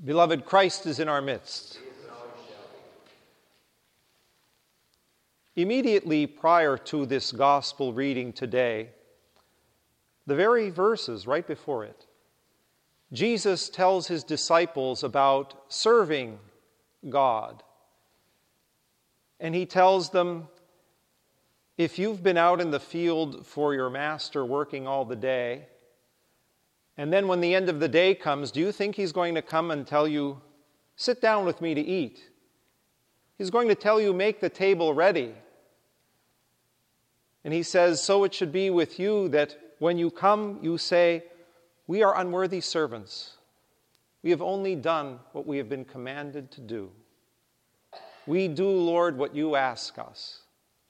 Beloved, Christ is in our midst. Immediately prior to this gospel reading today, the very verses right before it, Jesus tells his disciples about serving God. And he tells them, if you've been out in the field for your master working all the day, and then when the end of the day comes, do you think he's going to come and tell you, sit down with me to eat? He's going to tell you, make the table ready. And he says, so it should be with you that when you come, you say, we are unworthy servants. We have only done what we have been commanded to do. We do, Lord, what you ask us.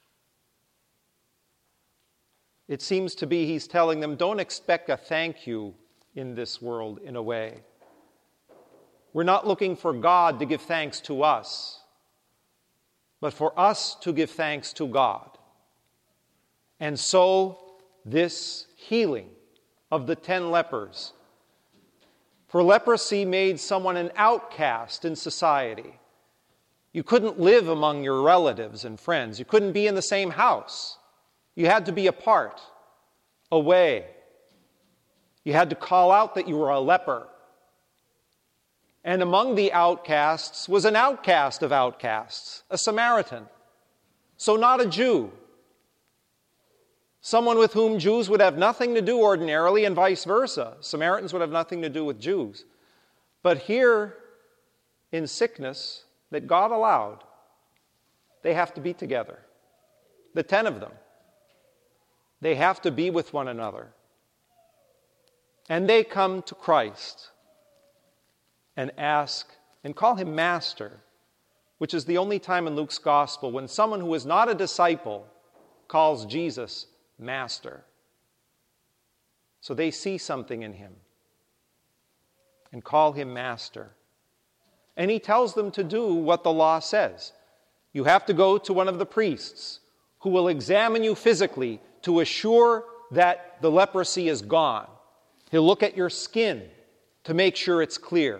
It seems to be he's telling them, don't expect a thank you in this world in a way. We're not looking for God to give thanks to us, but for us to give thanks to God. And so this healing of the 10 lepers. For leprosy made someone an outcast in society. You couldn't live among your relatives and friends. You couldn't be in the same house. You had to be apart, away. You had to call out that you were a leper. And among the outcasts was an outcast of outcasts, a Samaritan. So not a Jew. Someone with whom Jews would have nothing to do ordinarily, and vice versa. Samaritans would have nothing to do with Jews. But here, in sickness that God allowed, they have to be together. The 10 of them. They have to be with one another. And they come to Christ and ask and call him Master, which is the only time in Luke's gospel when someone who is not a disciple calls Jesus Master. So they see something in him and call him Master. And he tells them to do what the law says. You have to go to one of the priests who will examine you physically to assure that the leprosy is gone. He'll look at your skin to make sure it's clear.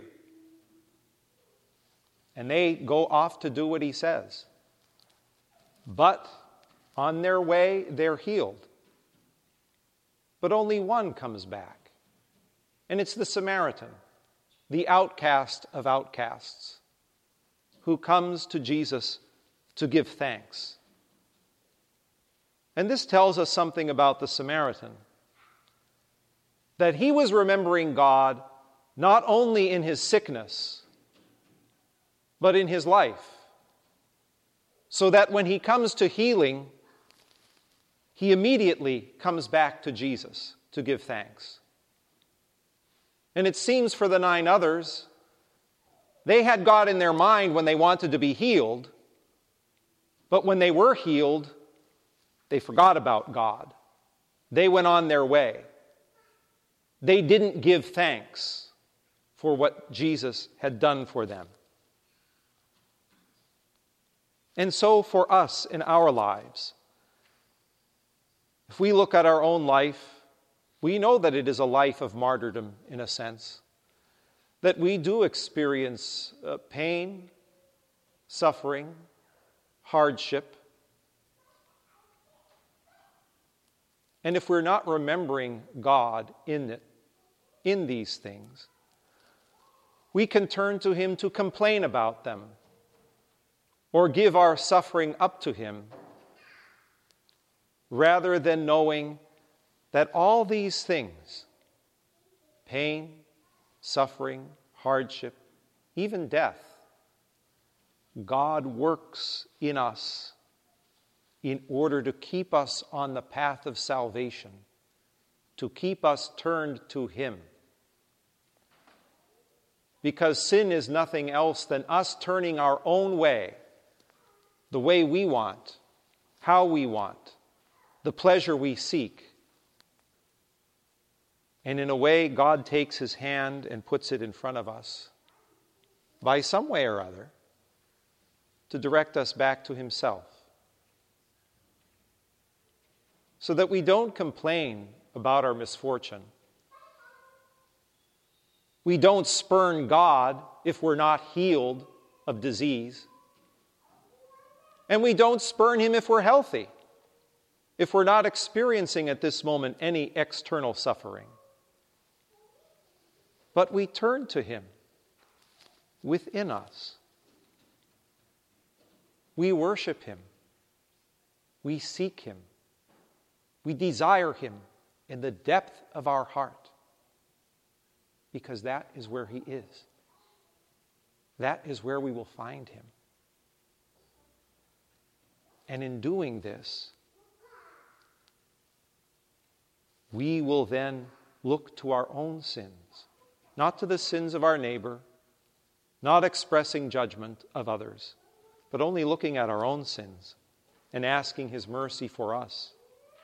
And they go off to do what he says. But on their way, they're healed. But only one comes back. And it's the Samaritan, the outcast of outcasts, who comes to Jesus to give thanks. And this tells us something about the Samaritan. That he was remembering God not only in his sickness, but in his life. So that when he comes to healing, he immediately comes back to Jesus to give thanks. And it seems for the 9 others, they had God in their mind when they wanted to be healed, but when they were healed, they forgot about God. They went on their way. They didn't give thanks for what Jesus had done for them. And so for us in our lives, if we look at our own life, we know that it is a life of martyrdom in a sense, that we do experience pain, suffering, hardship. And if we're not remembering God in these things, we can turn to him to complain about them or give our suffering up to him, rather than knowing that all these things, pain, suffering, hardship, even death, God works in us in order to keep us on the path of salvation, to keep us turned to him. Because sin is nothing else than us turning our own way, the way we want, how we want, the pleasure we seek. And in a way, God takes his hand and puts it in front of us, by some way or other, to direct us back to himself. So that we don't complain about our misfortune. We don't spurn God if we're not healed of disease. And we don't spurn him if we're healthy, if we're not experiencing at this moment any external suffering. But we turn to him within us. We worship him. We seek him. We desire him in the depth of our heart, because that is where he is. That is where we will find him. And in doing this, we will then look to our own sins, not to the sins of our neighbor, not expressing judgment of others, but only looking at our own sins and asking his mercy for us,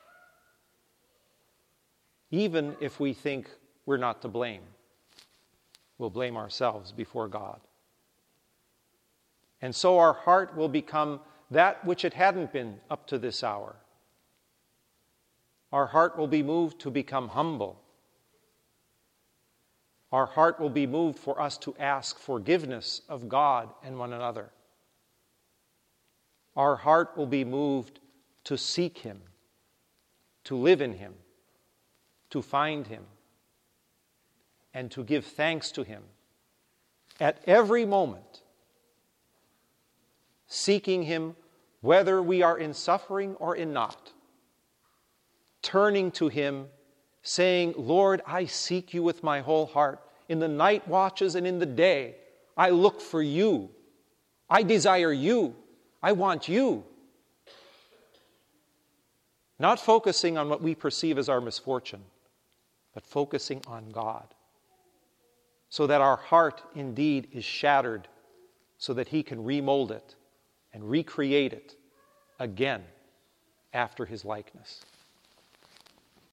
even if we think we're not to blame. We'll blame ourselves before God. And so our heart will become that which it hadn't been up to this hour. Our heart will be moved to become humble. Our heart will be moved for us to ask forgiveness of God and one another. Our heart will be moved to seek him, to live in him, to find him, and to give thanks to him at every moment, seeking him whether we are in suffering or in not, turning to him, saying, Lord, I seek you with my whole heart. In the night watches and in the day, I look for you. I desire you. I want you. Not focusing on what we perceive as our misfortune, but focusing on God, so that our heart indeed is shattered, so that he can remold it and recreate it again after his likeness.